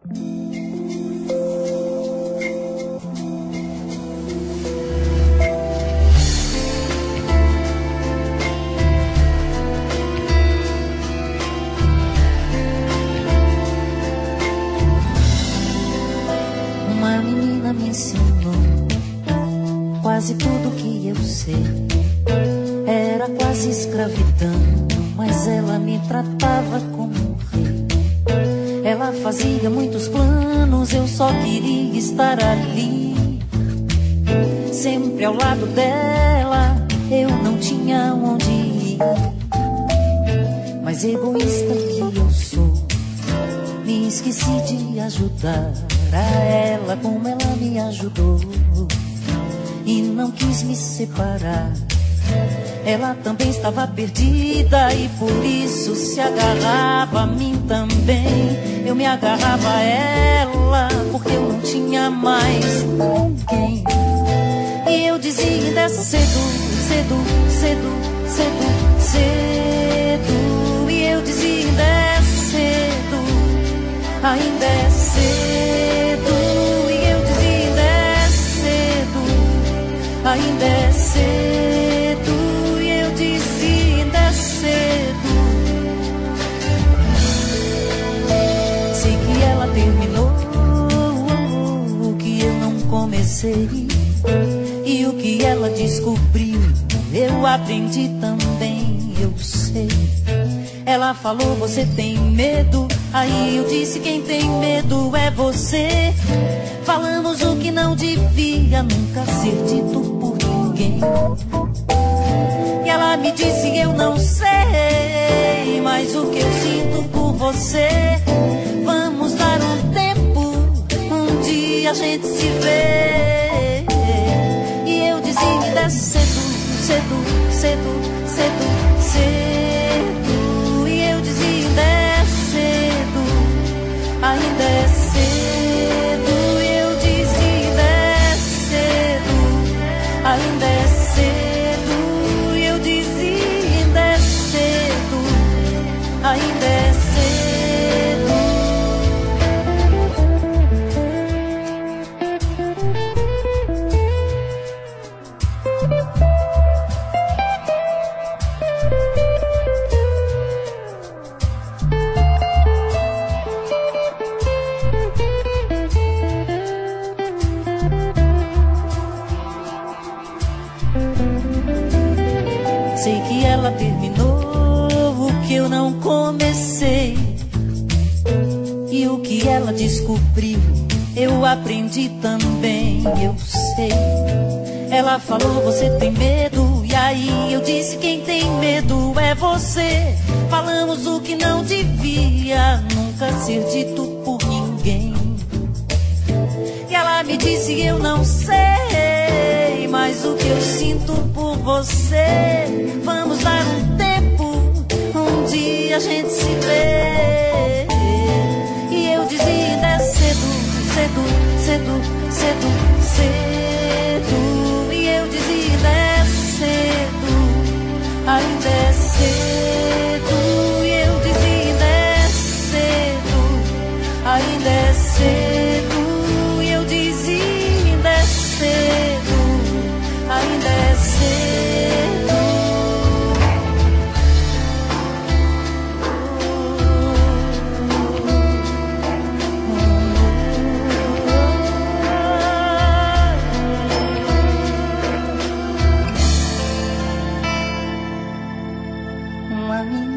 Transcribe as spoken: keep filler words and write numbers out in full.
Uma menina me ensinou quase tudo que eu sei. Era quase escravidão, mas ela me tratava como um rei. Ela fazia muitos planos, eu só queria estar ali, sempre ao lado dela. Eu não tinha onde ir, mas egoísta que eu sou, me esqueci de ajudar a ela como ela me ajudou, e não quis me separar. Ela também estava perdida e por isso se agarrava a mim também. Eu me agarrava a ela porque eu não tinha mais ninguém. E eu dizia ainda é cedo, cedo, cedo, cedo, cedo. E eu dizia ainda é cedo, ainda é cedo. E eu dizia ainda é cedo, ainda é cedo. Terminou o que eu não comecei, e o que ela descobriu eu aprendi também, eu sei. Ela falou, você tem medo? Aí eu disse, quem tem medo é você. Falamos o que não devia nunca ser dito por ninguém. E ela me disse, eu não sei, mas o que eu sinto por você. Vamos dar um tempo, um dia a gente se vê. E eu dizia, ainda é cedo, cedo, cedo, cedo, cedo. E eu dizia, ainda é cedo, ainda é cedo. E eu dizia, ainda é cedo, ainda é cedo. E eu dizia, ainda é cedo, ainda é cedo. Sei que ela terminou o que eu não comecei, e o que ela descobriu eu aprendi também, eu sei. Ela falou, você tem medo? E aí eu disse, quem tem medo é você. Falamos o que não devia nunca ser dito por ninguém. E ela me disse, eu não sei, mas o que eu sinto por você. Vamos dar um tempo, um dia a gente se vê. E eu dizia, ainda é cedo, cedo, cedo, cedo, cedo. E eu dizia, ainda é cedo, ainda é cedo. E eu dizia, ainda é cedo, ainda é cedo. E eu dizia, ainda é cedo, ainda é cedo. Uma menina